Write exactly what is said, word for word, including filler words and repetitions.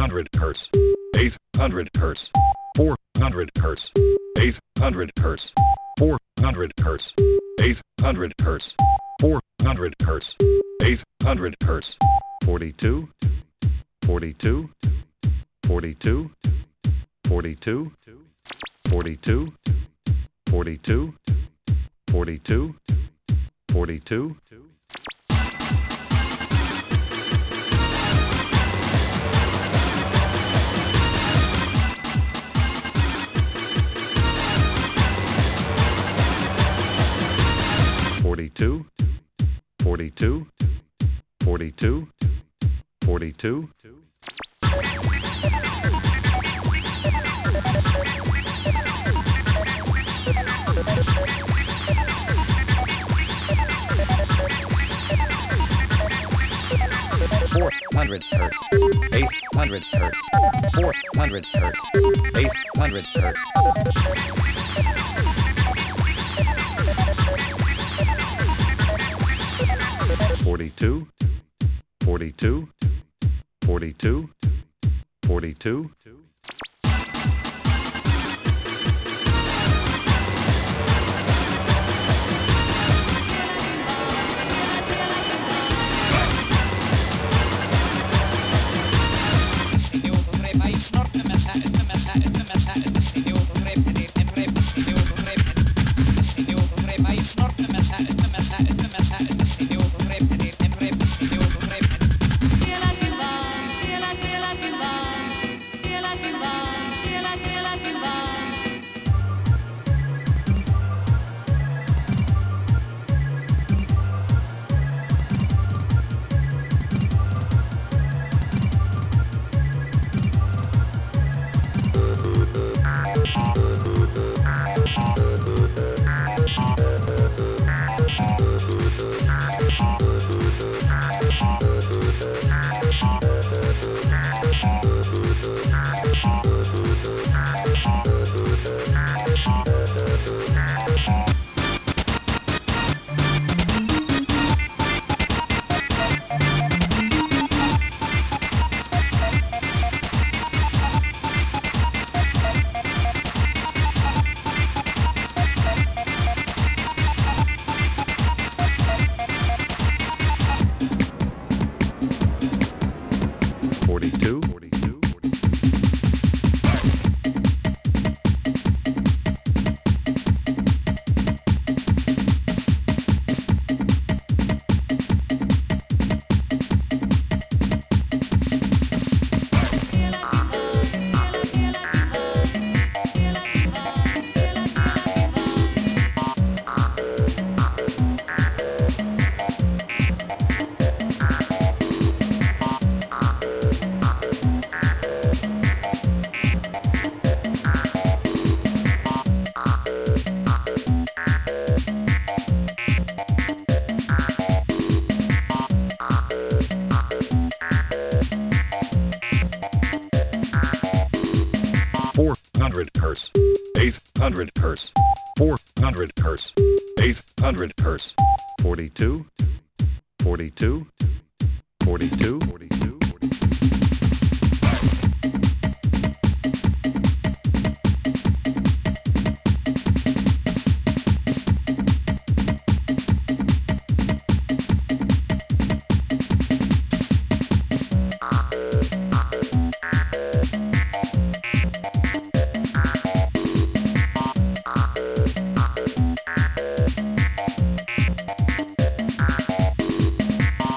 hundred curse, eight hundred curse, four hundred curse, eight hundred curse, four hundred curse, eight hundred curse, four hundred curse, eight hundred curse, forty-two, forty-two, forty-two, forty-two, forty-two, forty-two, forty-two, forty-two. Forty-two, forty-two, forty-two, forty-two. Four hundred hertz, eight hundred hertz, four hundred hertz, eight hundred hertz. Forty-two, forty-two, forty-two, forty-two. Forty-two, forty-two, four hundred curse, eight hundred curse, four hundred curse, eight hundred curse, forty-two, forty-two, forty-two, forty-two.